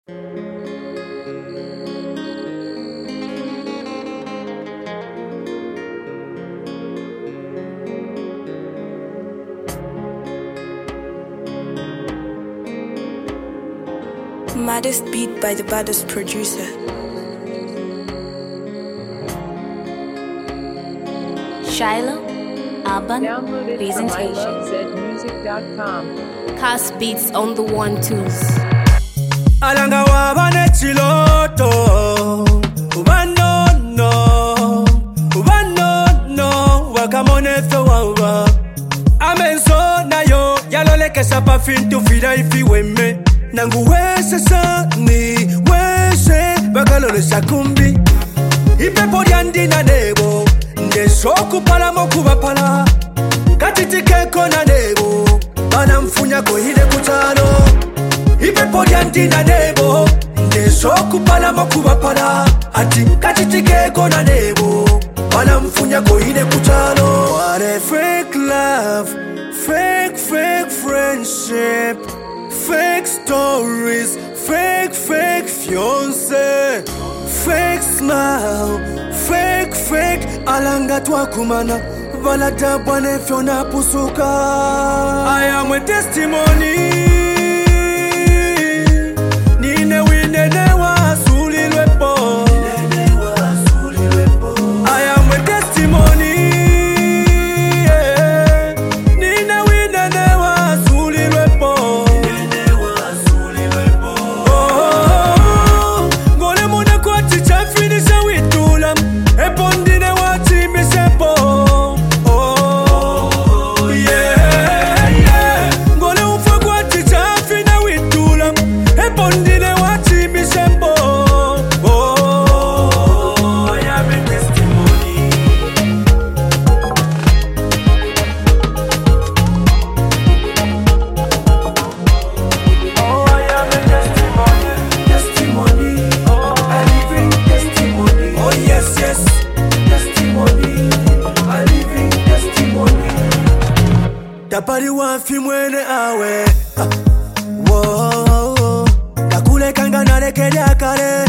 Maddest beat by the baddest producer. Shiloh Alban Downloaded from presentation. ilovezmusic.com. Cast beats on the 1-2s. Alanga wabane chiloto Ubanono Wakamone wawa Amenzo nayo Yaloleke sapa fintu fida ifi weme Nangu wese sani Wese Bakalole sakumbi Ipepo diandi na nebo Ndesoku pala mokuba pala Katitike na nebo Bana mfunya kohide kutano Ipepo diandi na nebo Ndesoku pala mokuba pala Ati katitike na nebo Bana mfunya kohide kutano. What a fake love, fake friendship, fake stories, fake fiance, fake smile, fake alanga twakumana balada bwane fyona pusuka. I am a testimony. Nine winene wa sulilwepo. I am a testimony. Nine winene wa sulilwepo. Ngole muna kwa chicha finisha witula. Epondine wa chimi sepo. Ngole ufa kwa chicha fina witula. Epondine wa chimi sepo. I am a testimony. Oh, I am a testimony, a living testimony. Oh yes, testimony, a living testimony. Tapari wafi mwene awe, whoa, kakule kanga narekelea kare,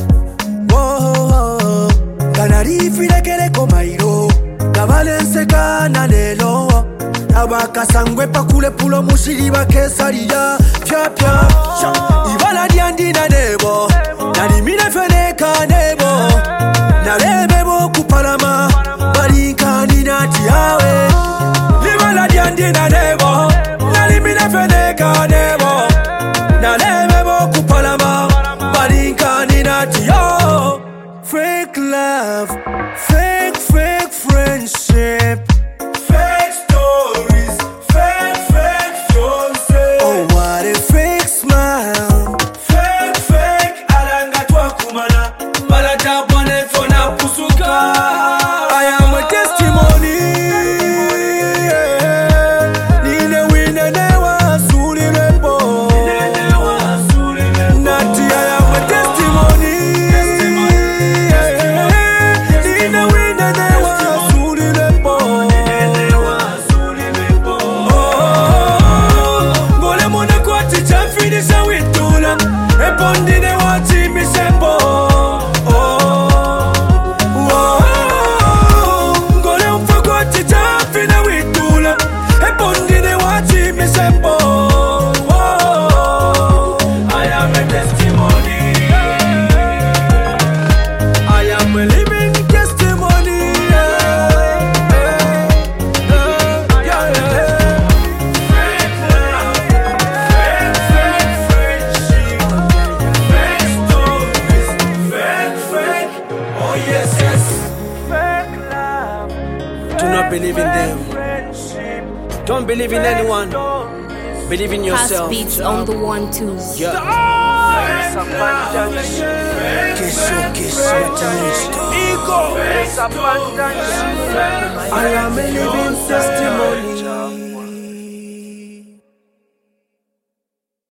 whoa, kanarifi lekele komairo, kabalense kana lelo. Abakasangwe pakule pulo mushiri bakesaria pyapya ibala diandi na nebo nalimine feneka nebo nalebebo kupalama balinkani nati yawe ibala diandi na nebo nalimine feneka nebo nalebebo kupalama balinkani nati yo. Fake love, fake friendship, fake stories, fake fiance. Oh, what a fake smile, fake alanga twakumana balata bwane fona pusuka. I am a testimony. Nine winene wa sulilwepo. Nati I am a testimony. Nine winene wa sulilwepo. Ngole muna kwa chicha finisha witula. Epondine wa chimi sepo. Ngole ufa kwa chicha fina witula. Epondine wa chimi sepo. I am a testimony. I am a living testimony. Fake love, fake friendship, fake stories, fake. Oh yes, fake love. Do not believe in them. Don't believe in anyone. Believe in Cast yourself. beats on the 1-2s. Yeah. Kesho matanisho. I am a living testimony.